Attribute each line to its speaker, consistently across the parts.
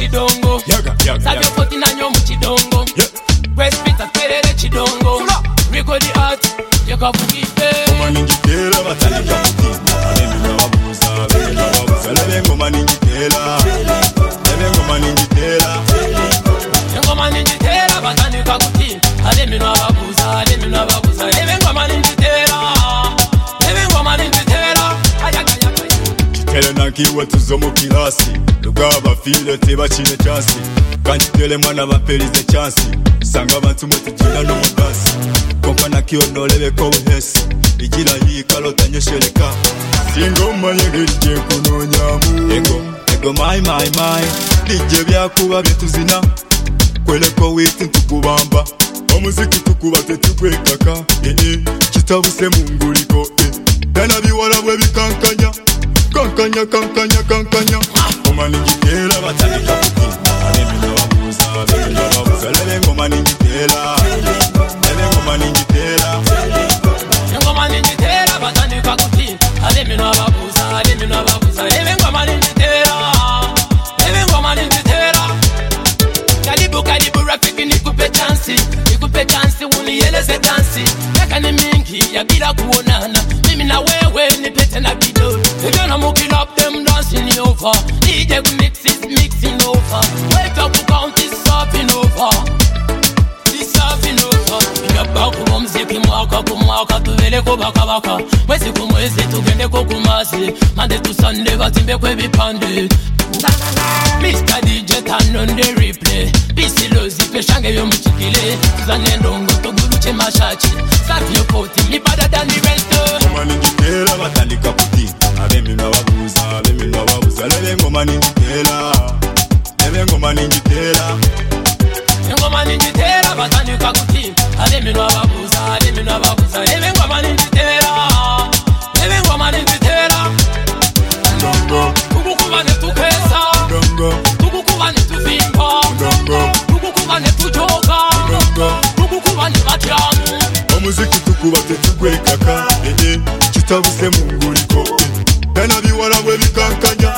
Speaker 1: chidongo Savyo koti nanyo mchidongo Kwespita kwerere chidongo Record the art, yeka fukipe
Speaker 2: Ngoma ninjitela batandika kutimba Alemi nawabuza, bebe nawabuza Lebe ngoma ninjitela Lebe ngoma ninjitela
Speaker 1: Ngoma ninjitela batandika kutimba Alemi nawabuza, lebe nawabuza Lebe ngoma ninjitela Lebe ngoma ninjitela
Speaker 2: Kitele nankiwe tuzo mu kilasi Lugaba file teba chine chansi Kanjitele mwana bapelize chansi Sanga abantu mwetujina no mubasi Kompa nakio nolebe kowe hesi Ijila hii kalota nyesheleka Singoma yegirije kuno nyamu Ego my Dije byakuba byetuzina Kweleko witi ntukubamba Omuziki tukubate tukwekaka Kitabuse munguliko Dana biwala bwe bikankanya Kankanya Ngoma ninjitela batandika kutimba Alemi nawabuza Lebe ngoma ninjitela Lebe ngoma ninjitela
Speaker 1: Ngoma ninjitela batandika kutimba Alemi nawabuza Lebe ngoma ninjitela Lebe ngoma ninjitela Karibu rafiki nikupe chansi unieleze dansi Yaka ni mingi ya bila kuonana Mimi na wewe nipete na video You're gonna mook it up, them dancing over DJ mix is mixing over Wake up to count is surfing over It's surfing over Inaba kuwa mziki mwaka Tuvele ko baka Mwezi kumwezi tugende ko kumasi Monday to Sunday batimbe kwe bipande Mr. DJ turn on the replay Bisilozi peshange yo mchikile Tuzane ndongo toguluche mashachi Safi yo poti mi better than the rest
Speaker 2: Ngoma ninjitela batandika kutimba Alemi nawabuza Lebe ngoma ninjitela Lebe ngoma ninjitela
Speaker 1: Ngoma ninjitela batandika kutimba Alemi nawabuza Lebe ngoma ninjitela Lebe ngoma ninjitela
Speaker 2: Ndongo
Speaker 1: Kukukuba netukesa
Speaker 2: Ndongo
Speaker 1: Kukukuba netuvimba
Speaker 2: Ndongo
Speaker 1: Kukukuba netujoka
Speaker 2: Ndongo
Speaker 1: Kukukuba nebatyamu
Speaker 2: Omuziki tukubate tukwekaka Kitabuse munguliko Dana biwala bwe bikankanya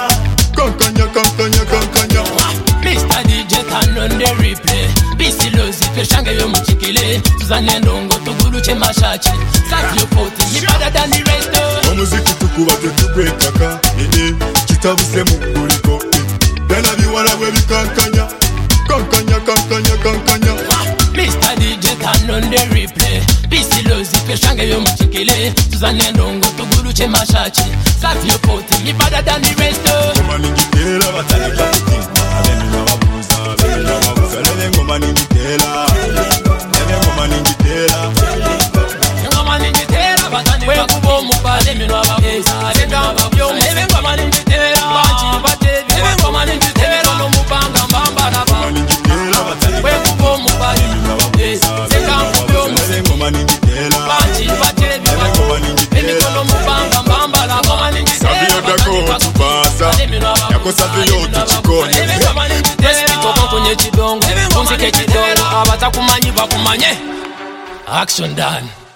Speaker 2: Kankanya
Speaker 1: Mr. DJ turn on the replay Bisilozi peshange yo mchikile Tuzane ndongo tuguluche mashachi Safi yo poti mi better than the rest
Speaker 2: Omuziki tukubate tukwekaka Kitabuse munguliko Dana biwala bwe bikankanya Kankanya
Speaker 1: Mr. DJ turn on the replay Bisilozi peshange yo mchikile Tuzane ndongo tuguluche mashachi Safi yo poti mi better than the rest
Speaker 2: Ngoma ninjitela batandika kutimba Alemi nawabuza Lebe ngoma ninjitela Lebe ngoma ninjitela
Speaker 1: Ngoma ninjitela batandika kutimba Kwekubo mupale mi nawabuza Lebe ngoma ninjitela Lebe ngoma ninjitela No mubanga mbamba na ba
Speaker 2: Ngoma ninjitela batandika
Speaker 1: Kwekubo mupale
Speaker 2: Lebe ngoma ninjitela Savio dako tubasa Yako savio tuchikonye
Speaker 1: Respito kwenye chidongo Kumsike chidongo Abata kumanyi bakumanye Action done.